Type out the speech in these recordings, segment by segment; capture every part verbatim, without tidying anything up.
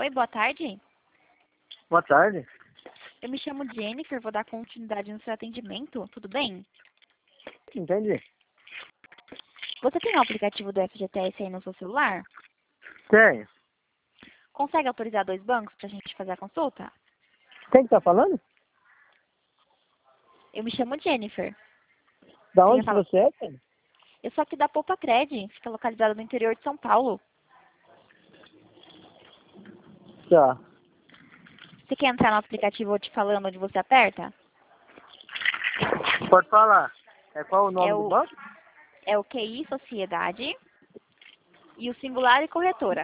Oi, boa tarde. Boa tarde. Eu me chamo Jennifer, vou dar continuidade no seu atendimento, tudo bem? Entendi. Você tem o aplicativo do F G T S aí no seu celular? Tenho. Consegue autorizar dois bancos pra gente fazer a consulta? Quem que tá falando? Eu me chamo Jennifer. Da Você onde quer que falar? você é, cara? Eu sou aqui da Poupa Cred, fica localizada no interior de São Paulo. Tá. Você quer entrar no aplicativo eu te falando onde você aperta? Pode falar. É qual o nome É do o, banco? é o Q I Sociedade e o Singular e Corretora.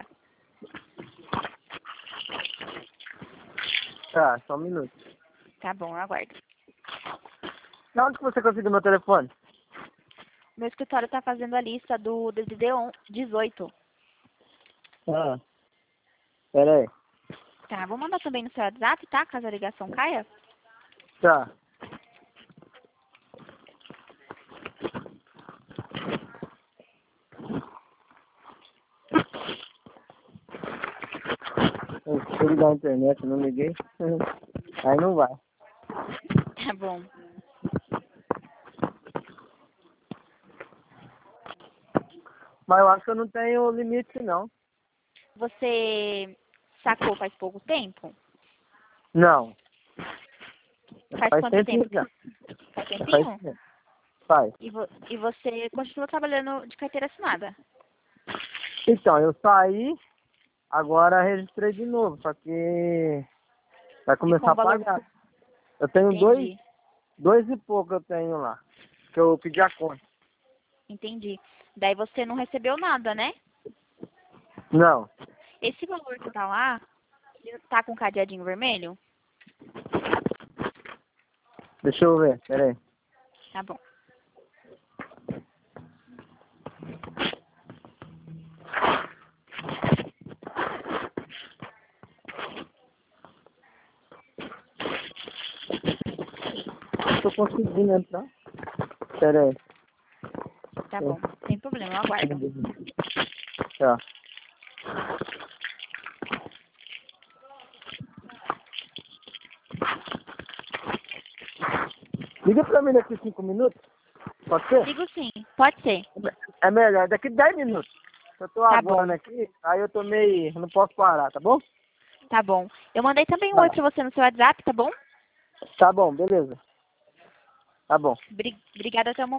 Tá, só um minuto. Tá bom, eu aguardo. Da onde que você conseguiu meu telefone? Meu escritório tá fazendo a lista do D D D dezoito. Ah. Pera aí. Tá, vou mandar também no seu WhatsApp, tá? Caso a ligação caia. Tá. Eu fui ligar a internet, não liguei. Aí não vai. Tá bom. Mas eu acho que eu não tenho limite, não. Você sacou faz pouco tempo? Não. Faz, Faz quanto tempinho tempo? já. Faz Faz tempinho? tempo. Faz. E, vo e você continua trabalhando de carteira assinada? Então, eu saí, agora registrei de novo, só que vai E com começar o a valor... pagar. Eu tenho dois, Entendi, dois e pouco eu tenho lá, que eu pedi a conta. entendi. Daí você não recebeu nada, né? Não. Esse valor que tá lá, ele tá com cadeadinho vermelho? Deixa eu ver, peraí. Tá bom. Não tô conseguindo entrar. Peraí. Tá bom. Sem problema, eu aguardo. Tá. Liga pra mim daqui cinco minutos. Pode ser? Digo sim, pode ser. É melhor, daqui dez minutos. Eu tô Tá aguando bom, aqui, aí eu tô meio. Não posso parar, tá bom? tá bom. Eu mandei também um Tá. oi pra você no seu WhatsApp, tá bom? Tá bom, beleza. Tá bom. Bri- Obrigada até o momento.